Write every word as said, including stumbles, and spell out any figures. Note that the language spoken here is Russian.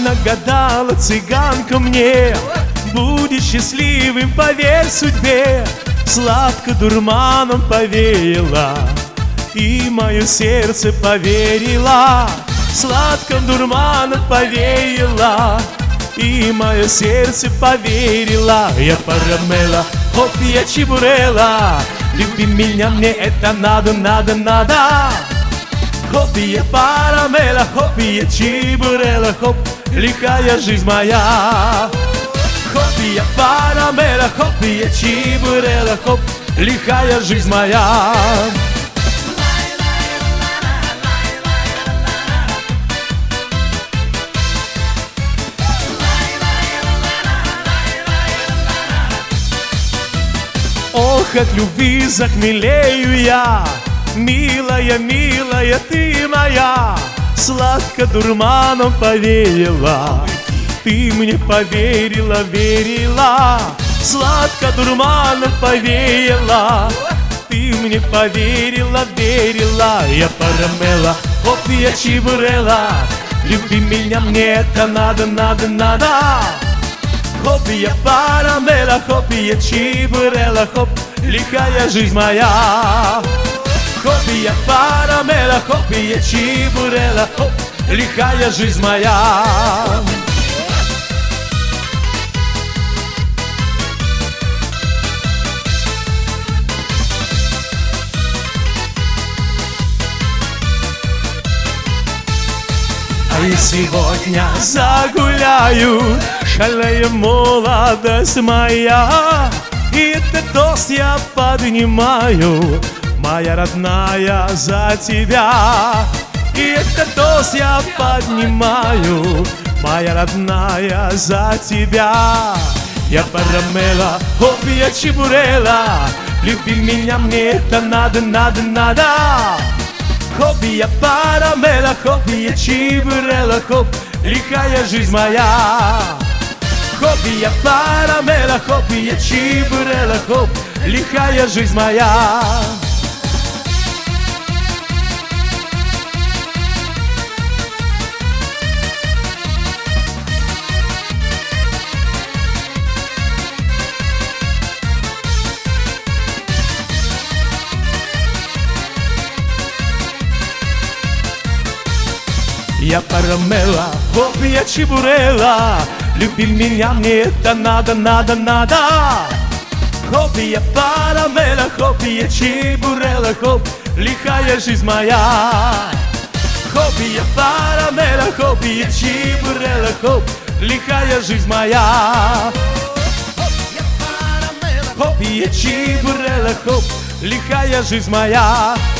нагадала цыганка мне: будешь счастливым, поверь судьбе. Сладко дурманом повеяла, и мое сердце поверило. Сладко дурманом повеяла, и мое сердце поверило. Я парамела, хоп, я чебурела, люби меня, мне это надо, надо, надо. Хоп, я парамела, хоп, я чебурела, хоп, лихая жизнь моя. Хоп, я парамела, хоп, я чебурела, хоп, лихая жизнь моя. Ох, от любви захмелею я, милая, милая ты моя. Сладко дурманом повеяла, ты мне поверила, верила. Сладко дурманом повеяла, ты мне поверила, верила. Я парамела, хоп, я чебурела, люби меня, мне это надо, надо, надо. Хоп, я парамела, хоп, я чебурела, хоп, лихая жизнь моя. Хоп, я парамела, хоп, я чебурела, хоп, лихая жизнь моя. А и сегодня загуляю, шалая молодость моя. И этот тост я поднимаю, моя родная, за тебя. И этот тост я поднимаю, моя родная, за тебя. Я парамела, хоп, я чебурела, люби меня, мне это надо, надо, надо. Хоп, я парамела, хоп, я чебурела, хоп, лихая жизнь моя. Хоп, я парамела, хоп, я чебурела, хоп, лихая жизнь моя. Я парамела, хоп, я чебурела, люби меня, мне это надо, надо, надо. Хоп, я парамела, хоп, я чебурела, хоп, лихая жизнь моя. Хоп, я парамела, хоп, я чебурела, хоп, лихая жизнь моя. Хоп, я чебурела, хоп, лихая жизнь моя.